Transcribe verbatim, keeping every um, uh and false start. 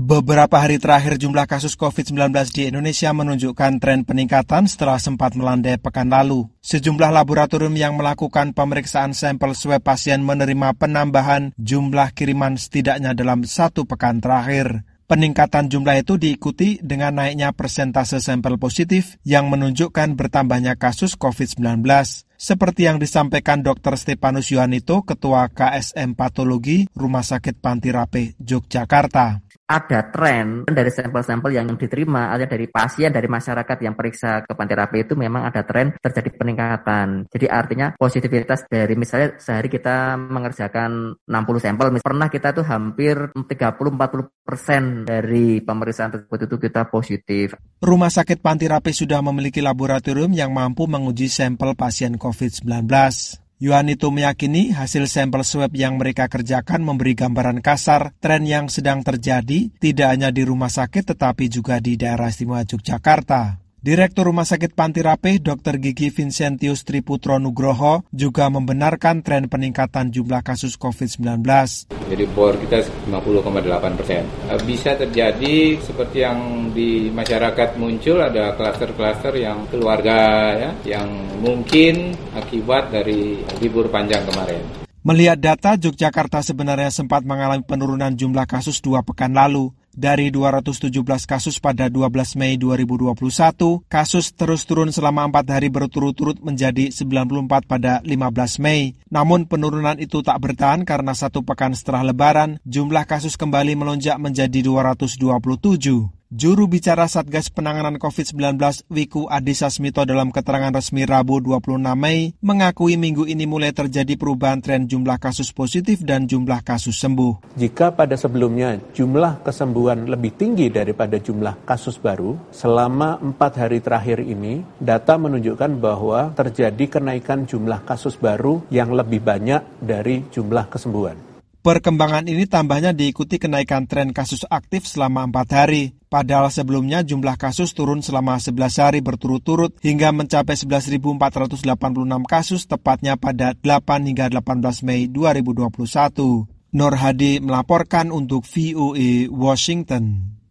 Beberapa hari terakhir jumlah kasus covid sembilan belas di Indonesia menunjukkan tren peningkatan setelah sempat melandai pekan lalu. Sejumlah laboratorium yang melakukan pemeriksaan sampel swab pasien menerima penambahan jumlah kiriman setidaknya dalam satu pekan terakhir. Peningkatan jumlah itu diikuti dengan naiknya persentase sampel positif yang menunjukkan bertambahnya kasus covid sembilan belas. Seperti yang disampaikan dokter Stepanus Yohanito, Ketua K S M Patologi Rumah Sakit Pantirape, Yogyakarta. Ada tren dari sampel-sampel yang diterima, ada dari pasien, dari masyarakat yang periksa ke Pantirape itu memang ada tren terjadi peningkatan. Jadi artinya positivitas dari misalnya sehari kita mengerjakan enam puluh sampel, pernah kita tuh hampir tiga puluh sampai empat puluh persen dari pemeriksaan tersebut itu kita positif. Rumah Sakit Pantirape sudah memiliki laboratorium yang mampu menguji sampel pasien covid sembilan belas. Yohanito meyakini hasil sampel swab yang mereka kerjakan memberi gambaran kasar tren yang sedang terjadi tidak hanya di rumah sakit tetapi juga di daerah istimewa Yogyakarta. Direktur Rumah Sakit Pantirape, Dokter Gigi Vincentius Triputro Nugroho, juga membenarkan tren peningkatan jumlah kasus covid sembilan belas. Jadi bor kita lima puluh koma delapan persen. Bisa terjadi seperti yang di masyarakat muncul, ada klaster-klaster yang keluarga ya, yang mungkin akibat dari libur panjang kemarin. Melihat data, Yogyakarta sebenarnya sempat mengalami penurunan jumlah kasus dua pekan lalu. Dari dua ratus tujuh belas kasus pada dua belas Mei dua ribu dua puluh satu, kasus terus turun selama empat hari berturut-turut menjadi sembilan puluh empat pada lima belas Mei. Namun penurunan itu tak bertahan karena satu pekan setelah Lebaran, jumlah kasus kembali melonjak menjadi dua ratus dua puluh tujuh. Juru bicara Satgas Penanganan covid sembilan belas Wiku Adhisa Smito dalam keterangan resmi Rabu dua puluh enam Mei mengakui minggu ini mulai terjadi perubahan tren jumlah kasus positif dan jumlah kasus sembuh. Jika pada sebelumnya jumlah kesembuhan lebih tinggi daripada jumlah kasus baru, selama empat hari terakhir ini data menunjukkan bahwa terjadi kenaikan jumlah kasus baru yang lebih banyak dari jumlah kesembuhan. Perkembangan ini tambahnya diikuti kenaikan tren kasus aktif selama empat hari. Padahal sebelumnya jumlah kasus turun selama sebelas hari berturut-turut hingga mencapai sebelas ribu empat ratus delapan puluh enam kasus tepatnya pada delapan hingga delapan belas Mei dua ribu dua puluh satu. Nur Hadi melaporkan untuk V O A Washington.